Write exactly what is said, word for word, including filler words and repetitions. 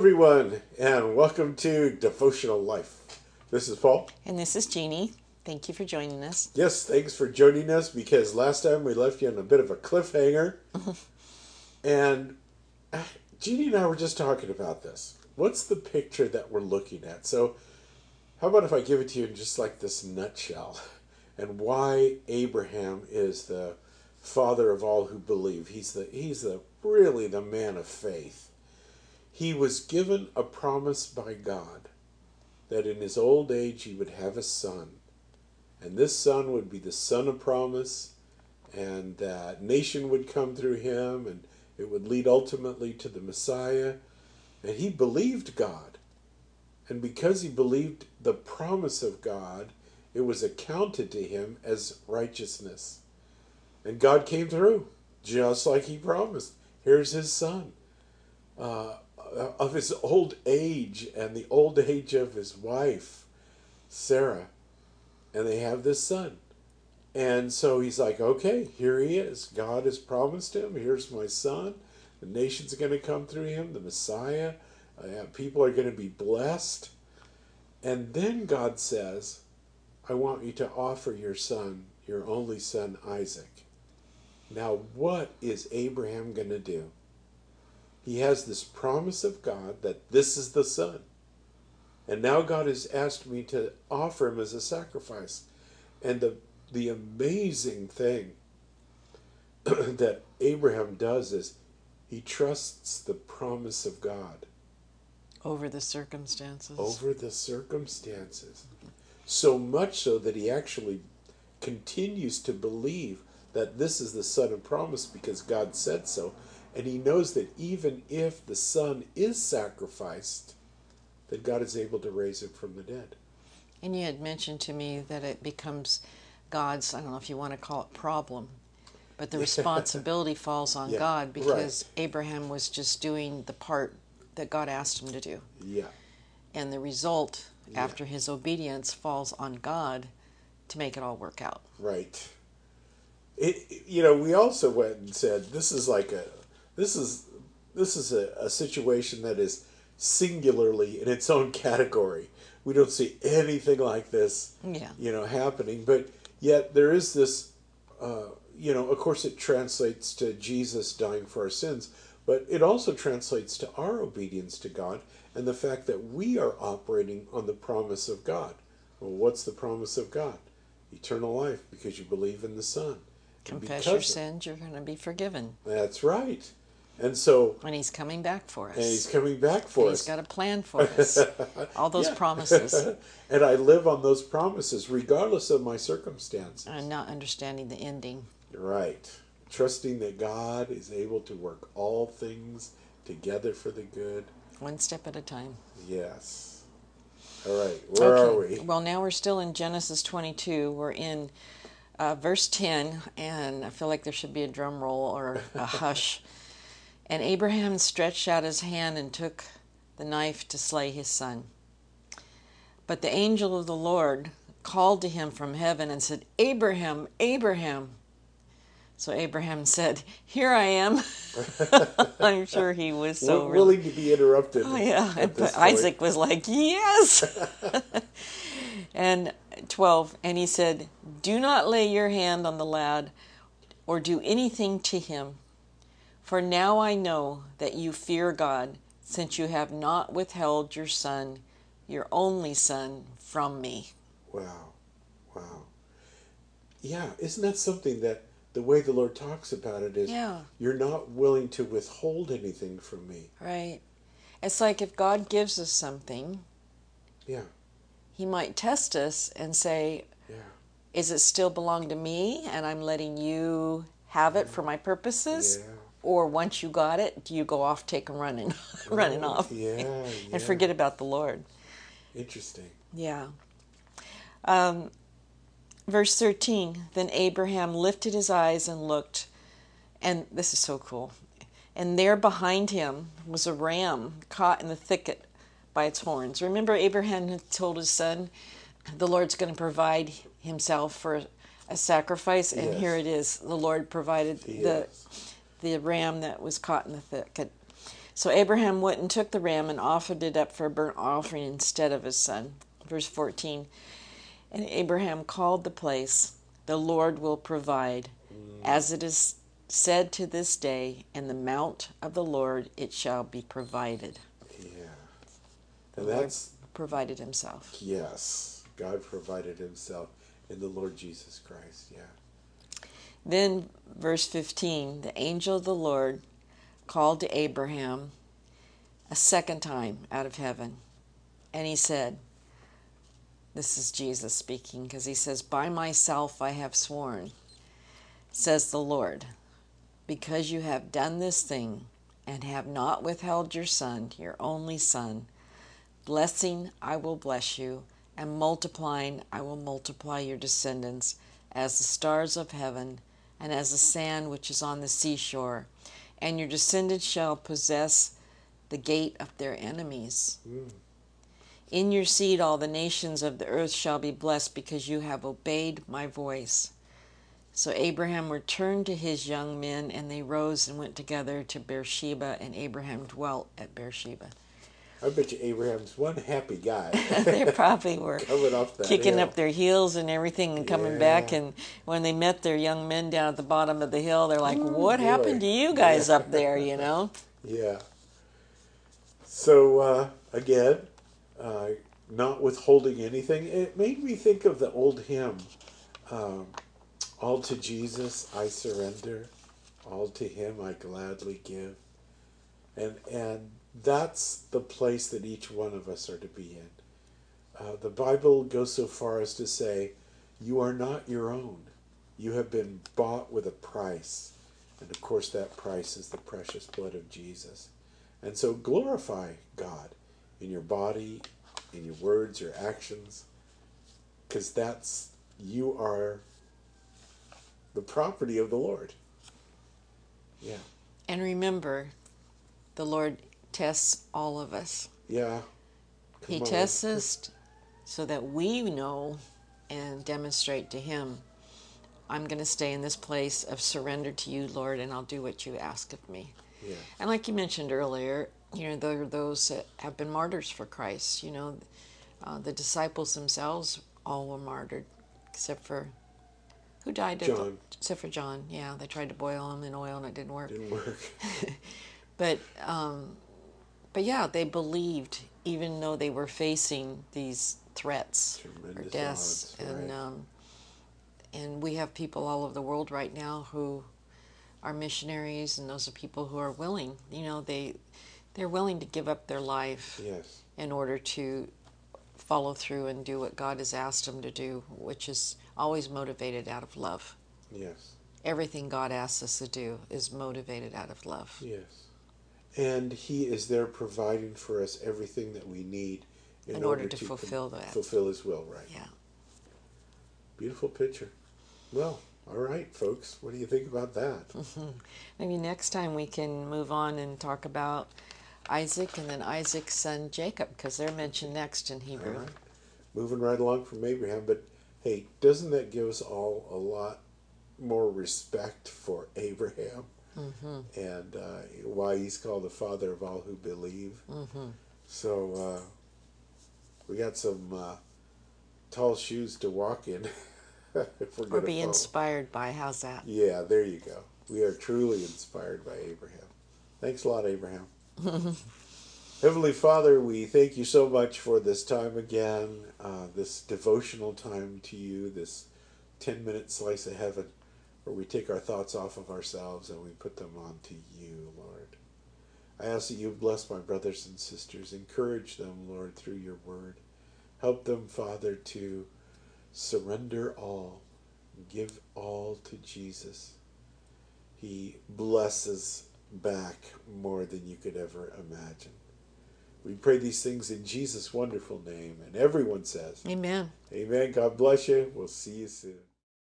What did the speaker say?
everyone, and welcome to Devotional Life. This is Paul. And this is Jeannie. Thank you for joining us. Yes, thanks for joining us, because last time we left you on a bit of a cliffhanger. And Jeannie and I were just talking about this. What's the picture that we're looking at? So how about if I give it to you in just like this nutshell, and why Abraham is the father of all who believe. He's the he's the really the man of faith. He was given a promise by God that in his old age he would have a son. And this son would be the son of promise, and that nation would come through him, and it would lead ultimately to the Messiah. And he believed God. And because he believed the promise of God, it was accounted to him as righteousness. And God came through, just like he promised. Here's his son. Uh, of his old age and the old age of his wife, Sarah. And they have this son. And so he's like, okay, here he is. God has promised him. Here's my son. The nation's going to come through him, the Messiah. Uh, people are going to be blessed. And then God says, I want you to offer your son, your only son, Isaac. Now, what is Abraham going to do? He has this promise of God that this is the son. And now God has asked me to offer him as a sacrifice. And the, the amazing thing that Abraham does is he trusts the promise of God. Over the circumstances. Over the circumstances. So much so that he actually continues to believe that this is the son of promise because God said so. And he knows that even if the son is sacrificed, that God is able to raise him from the dead. And you had mentioned to me that it becomes God's, I don't know if you want to call it problem, but the responsibility falls on yeah, God because right. Abraham was just doing the part that God asked him to do. Yeah. And the result, yeah. after his obedience, falls on God to make it all work out. Right. It, you know, we also went and said, this is like a, this is, this is a, a situation that is singularly in its own category. We don't see anything like this, yeah. you know, happening. But yet there is this, uh, you know, of course it translates to Jesus dying for our sins, but it also translates to our obedience to God and the fact that we are operating on the promise of God. Well, what's the promise of God? Eternal life, because you believe in the Son. Confess your sins, you're going to be forgiven. That's right. And so, and he's coming back for us. And he's coming back for and us. He's got a plan for us. All those promises. And I live on those promises regardless of my circumstances. And not understanding the ending. Right. Trusting that God is able to work all things together for the good. One step at a time. Yes. All right. Where okay. are we? Well, now we're still in Genesis twenty-two. We're in uh, verse ten, and I feel like there should be a drum roll or a hush. And Abraham stretched out his hand and took the knife to slay his son. But the angel of the Lord called to him from heaven and said, Abraham, Abraham. So Abraham said, here I am. I'm sure he was so We're willing to be interrupted. Oh, yeah. And Isaac was like, yes. And twelve, and he said, do not lay your hand on the lad or do anything to him. For now I know that you fear God, since you have not withheld your son, your only son, from me. Wow. Wow. Yeah, isn't that something that the way the Lord talks about it is, yeah. You're not willing to withhold anything from me. Right. It's like if God gives us something, yeah, he might test us and say, yeah. Is it still belong to me and I'm letting you have it for my purposes? Yeah. Or once you got it, do you go off, take a running, running oh, off, yeah, and yeah. forget about the Lord? Interesting. Yeah. Um, verse thirteen, then Abraham lifted his eyes and looked, and this is so cool, and there behind him was a ram caught in the thicket by its horns. Remember Abraham had told his son, the Lord's going to provide himself for a sacrifice, and yes. here it is. The Lord provided he the... is. the ram that was caught in the thicket. So Abraham went and took the ram and offered it up for a burnt offering instead of his son. Verse fourteen, and Abraham called the place, the Lord will provide, mm. as it is said to this day, in the mount of the Lord it shall be provided. Yeah. And the that's Lord provided himself. Yes. God provided himself in the Lord Jesus Christ. Yeah. Then verse fifteen, the angel of the Lord called to Abraham a second time out of heaven. And he said, this is Jesus speaking, because he says, by myself I have sworn, says the Lord, because you have done this thing and have not withheld your son, your only son, blessing I will bless you, and multiplying I will multiply your descendants as the stars of heaven and as the sand which is on the seashore, and your descendants shall possess the gate of their enemies. Mm. In your seed all the nations of the earth shall be blessed, because you have obeyed my voice. So Abraham returned to his young men, and they rose and went together to Beersheba, and Abraham dwelt at Beersheba. I bet you Abraham's one happy guy. They probably were coming off that kicking hill. up their heels and everything and coming yeah. back. And when they met their young men down at the bottom of the hill, they're like, oh, what boy. happened to you guys yeah. up there, you know? Yeah. So, uh, again, uh, not withholding anything. It made me think of the old hymn, um, all to Jesus I surrender, all to him I gladly give. And and that's the place that each one of us are to be in. Uh, the Bible goes so far as to say, you are not your own. You have been bought with a price. And of course that price is the precious blood of Jesus. And so glorify God in your body, in your words, your actions, because that's, you are the property of the Lord. Yeah. And remember, the Lord tests all of us. Yeah. Come he on. tests us so that we know and demonstrate to him, I'm going to stay in this place of surrender to you, Lord, and I'll do what you ask of me. Yeah. And like you mentioned earlier, you know, there are those that have been martyrs for Christ. You know, uh, the disciples themselves all were martyred, except for, who died? John. The, except for John. Yeah, they tried to boil him in oil and it didn't work. Didn't work. But, um, but yeah, they believed, even though they were facing these threats Tremendous or deaths. odds, and right. um, and we have people all over the world right now who are missionaries, and those are people who are willing. You know, they they're willing to give up their life Yes. in order to follow through and do what God has asked them to do, which is always motivated out of love. Yes. Everything God asks us to do is motivated out of love. Yes. And he is there providing for us everything that we need in, in order, order to, to fulfill com- that. Fulfill his will, right? Yeah. Beautiful picture. Well, all right, folks. What do you think about that? Mm-hmm. Maybe next time we can move on and talk about Isaac and then Isaac's son Jacob, because they're mentioned next in Hebrew. All right. Moving right along from Abraham, but hey, doesn't that give us all a lot more respect for Abraham? Mm-hmm. And uh, why he's called the father of all who believe. Mm-hmm. So uh, we got some uh, tall shoes to walk in. if we're or be follow. inspired by. How's that? Yeah, there you go. We are truly inspired by Abraham. Thanks a lot, Abraham. Heavenly Father, we thank you so much for this time again, uh, this devotional time to you, this ten-minute slice of heaven, where we take our thoughts off of ourselves and we put them onto you, Lord. I ask that you bless my brothers and sisters. Encourage them, Lord, through your word. Help them, Father, to surrender all, give all to Jesus. He blesses back more than you could ever imagine. We pray these things in Jesus' wonderful name, and everyone says, Amen. Amen. God bless you. We'll see you soon.